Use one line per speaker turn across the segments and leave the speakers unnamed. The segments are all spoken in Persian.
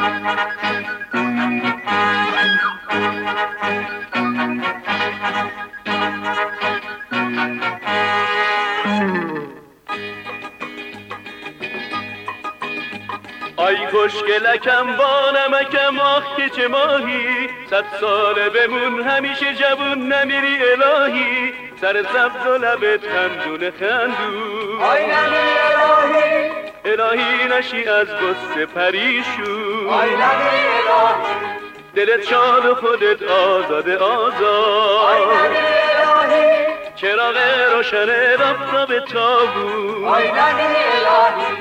آی خوشگلکم با نمکم آخ که چه ماهی 100 ساله بمون همیشه جوون نمیری الهی سر سبز و لبت خندون خندون
آی نمیری الهی
الهی نشی از غصه پریشون
آی نمیری الهی
دلت شاد و خودت آزاد آزاد
آی نمیری الهی
چراغ روشن آفتاب تابون
آی نمیری الهی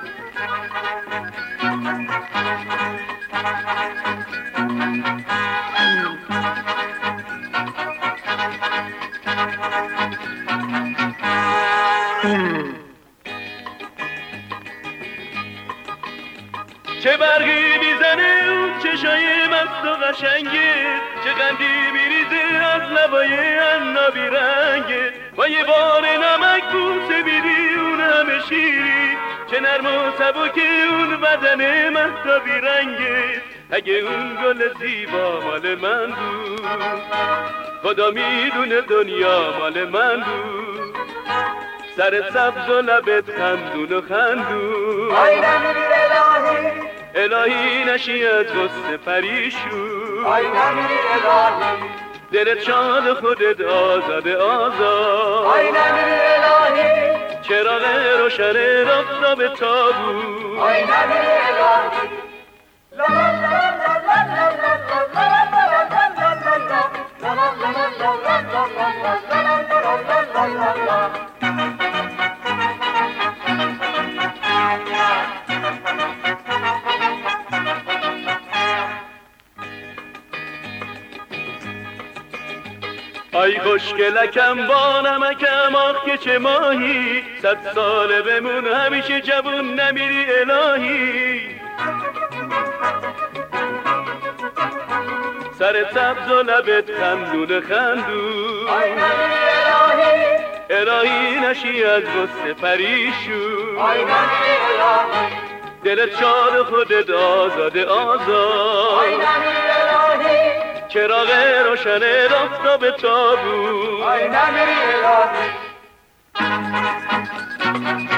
چه برقی میزنه اون چشای مست و قشنگه چه قندی میریزه از لبای عنابی رنگه با یه بار نمک بوسه میدی اون همه شیری چه نرم و سبک اون بدن مهتابی رنگه اگه اون گل زیبا مال من بود خدا میدونه دنیا مال من بود سر سبز و لبت خندون و خندون
آی نمیری الهی
الهی نشی از غصه پریشون
آی نمیری الهی
دلت شاد خودت آزاد آزاد
آی نمیری الهی
چراغ روشن آفتاب تابون
آی نمیری الهی لا لا لا لا لا لا لا
آی خوشگلکم با نمکم آخ که چه ماهی 100 ساله بمون همیشه جوون نمیری الهی سر سبز و لبت خندون خندون
آی نمیری الهی
الهی نشی از غصه پریشون
آی نمیری الهی
دلت شاد خودت آزاد آزاد
آی نمیری الهی
چراغ روشن آفتاب تابون
آی نمیری الهی